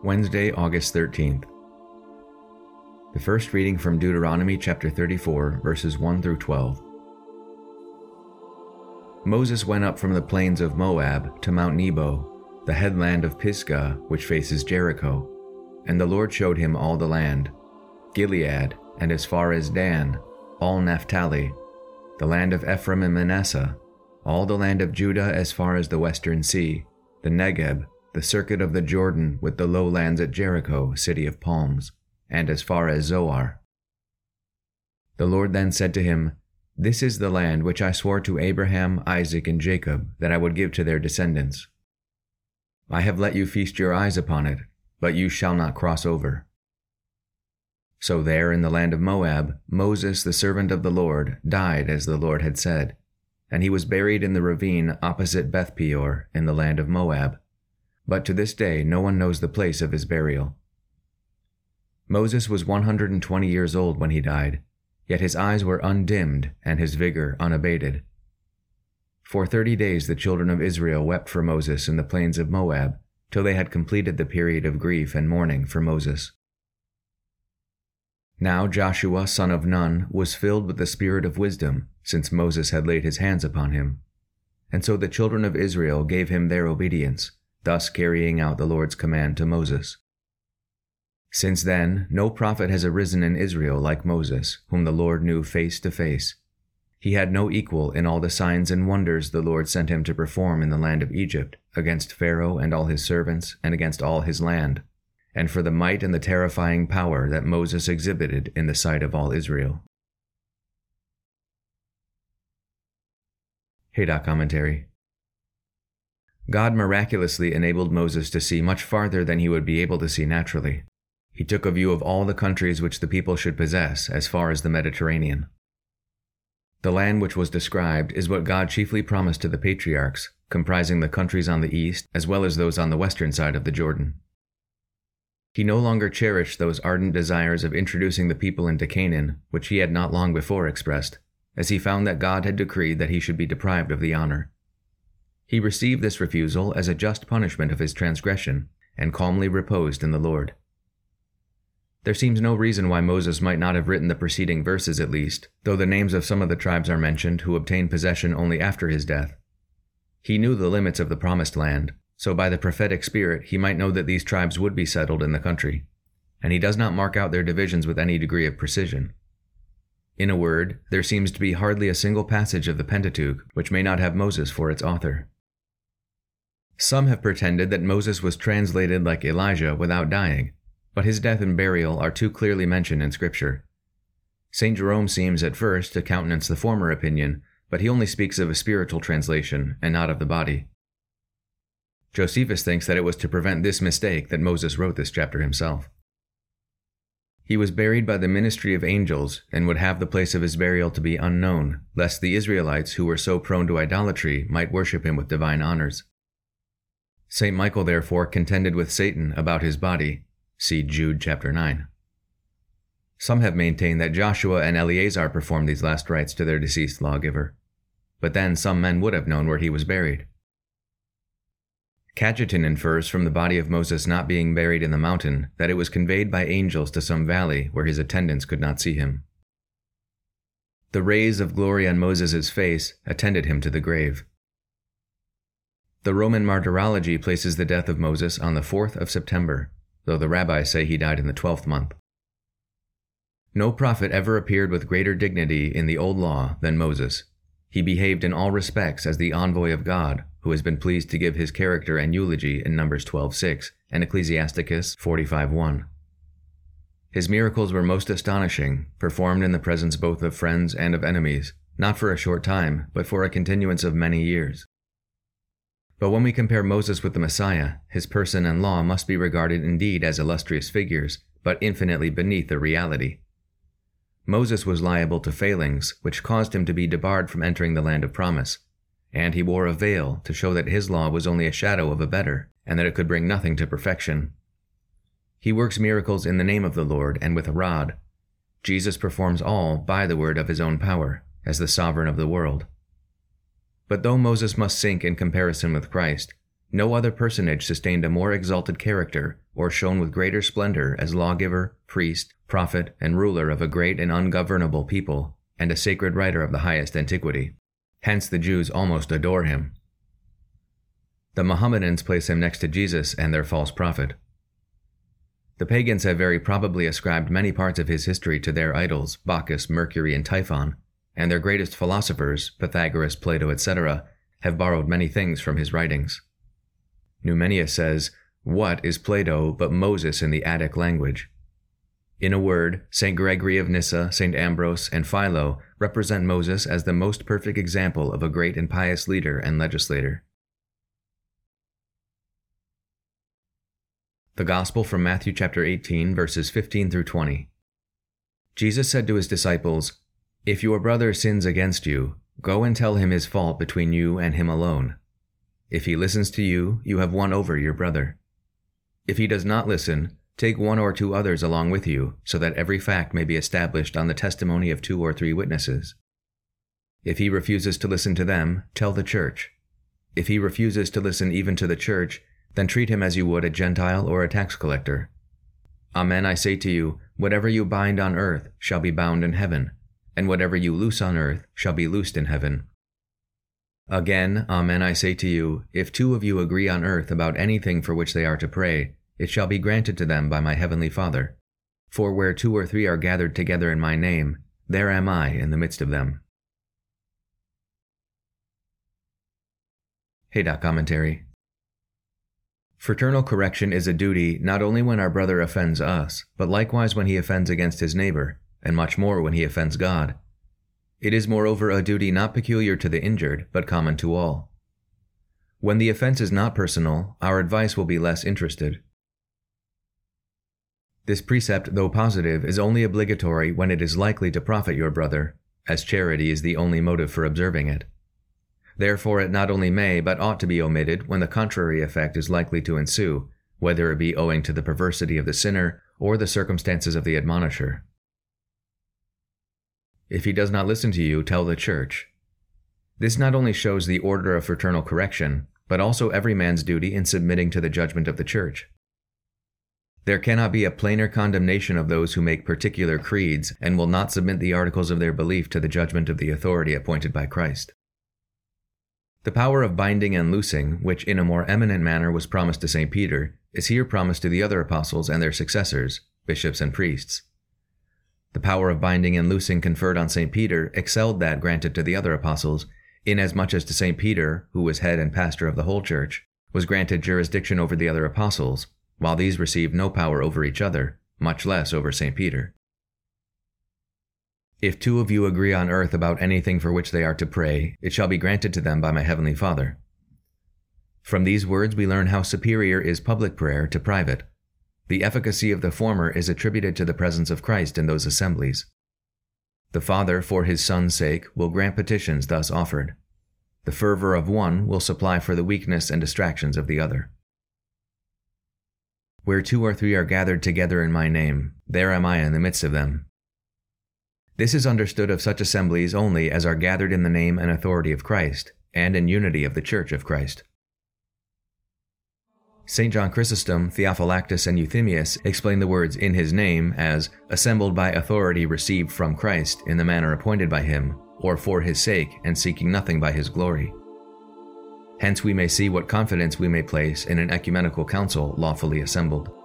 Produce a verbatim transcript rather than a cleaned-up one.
Wednesday, August thirteenth. The first reading from Deuteronomy chapter thirty-four, verses one through twelve. Moses went up from the plains of Moab to Mount Nebo, the headland of Pisgah, which faces Jericho. And the Lord showed him all the land, Gilead, and as far as Dan, all Naphtali, the land of Ephraim and Manasseh, all the land of Judah as far as the western sea, the Negeb, the circuit of the Jordan with the lowlands at Jericho, city of palms, and as far as Zoar. The Lord then said to him, "This is the land which I swore to Abraham, Isaac, and Jacob, that I would give to their descendants. I have let you feast your eyes upon it, but you shall not cross over." So there in the land of Moab, Moses, the servant of the Lord, died as the Lord had said, and he was buried in the ravine opposite Beth Peor in the land of Moab. But to this day no one knows the place of his burial. Moses was one hundred twenty years old when he died, yet his eyes were undimmed and his vigor unabated. For thirty days the children of Israel wept for Moses in the plains of Moab, till they had completed the period of grief and mourning for Moses. Now Joshua son of Nun was filled with the spirit of wisdom, since Moses had laid his hands upon him. And so the children of Israel gave him their obedience, thus carrying out the Lord's command to Moses. Since then, no prophet has arisen in Israel like Moses, whom the Lord knew face to face. He had no equal in all the signs and wonders the Lord sent him to perform in the land of Egypt, against Pharaoh and all his servants, and against all his land, and for the might and the terrifying power that Moses exhibited in the sight of all Israel. Haydock Commentary. God miraculously enabled Moses to see much farther than he would be able to see naturally. He took a view of all the countries which the people should possess as far as the Mediterranean. The land which was described is what God chiefly promised to the patriarchs, comprising the countries on the east as well as those on the western side of the Jordan. He no longer cherished those ardent desires of introducing the people into Canaan, which he had not long before expressed, as he found that God had decreed that he should be deprived of the honor. He received this refusal as a just punishment of his transgression, and calmly reposed in the Lord. There seems no reason why Moses might not have written the preceding verses at least, though the names of some of the tribes are mentioned who obtained possession only after his death. He knew the limits of the promised land, so by the prophetic spirit he might know that these tribes would be settled in the country, and he does not mark out their divisions with any degree of precision. In a word, there seems to be hardly a single passage of the Pentateuch which may not have Moses for its author. Some have pretended that Moses was translated like Elijah without dying, but his death and burial are too clearly mentioned in Scripture. Saint Jerome seems at first to countenance the former opinion, but he only speaks of a spiritual translation and not of the body. Josephus thinks that it was to prevent this mistake that Moses wrote this chapter himself. He was buried by the ministry of angels and would have the place of his burial to be unknown, lest the Israelites who were so prone to idolatry might worship him with divine honors. Saint Michael therefore contended with Satan about his body. See Jude chapter nine. Some have maintained that Joshua and Eleazar performed these last rites to their deceased lawgiver, but then some men would have known where he was buried. Cajetan infers from the body of Moses not being buried in the mountain that it was conveyed by angels to some valley where his attendants could not see him. The rays of glory on Moses' face attended him to the grave. The Roman martyrology places the death of Moses on the fourth of September, though the rabbis say he died in the twelfth month. No prophet ever appeared with greater dignity in the Old Law than Moses. He behaved in all respects as the envoy of God, who has been pleased to give his character and eulogy in Numbers twelve six and Ecclesiasticus forty-five one. His miracles were most astonishing, performed in the presence both of friends and of enemies, not for a short time, but for a continuance of many years. But when we compare Moses with the Messiah, his person and law must be regarded indeed as illustrious figures, but infinitely beneath the reality. Moses was liable to failings, which caused him to be debarred from entering the land of promise, and he wore a veil to show that his law was only a shadow of a better, and that it could bring nothing to perfection. He works miracles in the name of the Lord and with a rod. Jesus performs all by the word of his own power, as the sovereign of the world. But though Moses must sink in comparison with Christ, No other personage sustained a more exalted character or shone with greater splendor as lawgiver, priest, prophet, and ruler of a great and ungovernable people, and a sacred writer of the highest antiquity. Hence the Jews almost adore him. The Mohammedans place him next to Jesus and their false prophet. The pagans have very probably ascribed many parts of his history to their idols, Bacchus, Mercury, and Typhon, and their greatest philosophers, Pythagoras, Plato, et cetera, have borrowed many things from his writings. Numenius says, "What is Plato but Moses in the Attic language?" In a word, Saint Gregory of Nyssa, Saint Ambrose, and Philo represent Moses as the most perfect example of a great and pious leader and legislator. The Gospel from Matthew chapter eighteen, verses fifteen through twenty. Jesus said to his disciples, "If your brother sins against you, go and tell him his fault between you and him alone. If he listens to you, you have won over your brother. If he does not listen, take one or two others along with you, so that every fact may be established on the testimony of two or three witnesses. If he refuses to listen to them, tell the church. If he refuses to listen even to the church, then treat him as you would a Gentile or a tax collector. Amen, I say to you, whatever you bind on earth shall be bound in heaven, and whatever you loose on earth shall be loosed in heaven. Again, amen, I say to you, if two of you agree on earth about anything for which they are to pray, it shall be granted to them by my heavenly Father. For where two or three are gathered together in my name, there am I in the midst of them." Haydock Commentary. Fraternal correction is a duty not only when our brother offends us, but likewise when he offends against his neighbor, and much more when he offends God. It is moreover a duty not peculiar to the injured, but common to all. When the offense is not personal, our advice will be less interested. This precept, though positive, is only obligatory when it is likely to profit your brother, as charity is the only motive for observing it. Therefore it not only may, but ought to be omitted when the contrary effect is likely to ensue, whether it be owing to the perversity of the sinner or the circumstances of the admonisher. If he does not listen to you, tell the church. This not only shows the order of fraternal correction, but also every man's duty in submitting to the judgment of the church. There cannot be a plainer condemnation of those who make particular creeds and will not submit the articles of their belief to the judgment of the authority appointed by Christ. The power of binding and loosing, which in a more eminent manner was promised to Saint Peter, is here promised to the other apostles and their successors, bishops and priests. The power of binding and loosing conferred on Saint Peter excelled that granted to the other apostles, inasmuch as to Saint Peter, who was head and pastor of the whole church, was granted jurisdiction over the other apostles, while these received no power over each other, much less over Saint Peter. If two of you agree on earth about anything for which they are to pray, it shall be granted to them by my heavenly Father. From these words we learn how superior is public prayer to private. The efficacy of the former is attributed to the presence of Christ in those assemblies. The Father, for his Son's sake, will grant petitions thus offered. The fervor of one will supply for the weakness and distractions of the other. Where two or three are gathered together in my name, there am I in the midst of them. This is understood of such assemblies only as are gathered in the name and authority of Christ, and in unity of the Church of Christ. Saint John Chrysostom, Theophylactus, and Euthemius explain the words "in his name" as assembled by authority received from Christ in the manner appointed by him, or for his sake, and seeking nothing by his glory. Hence we may see what confidence we may place in an ecumenical council lawfully assembled.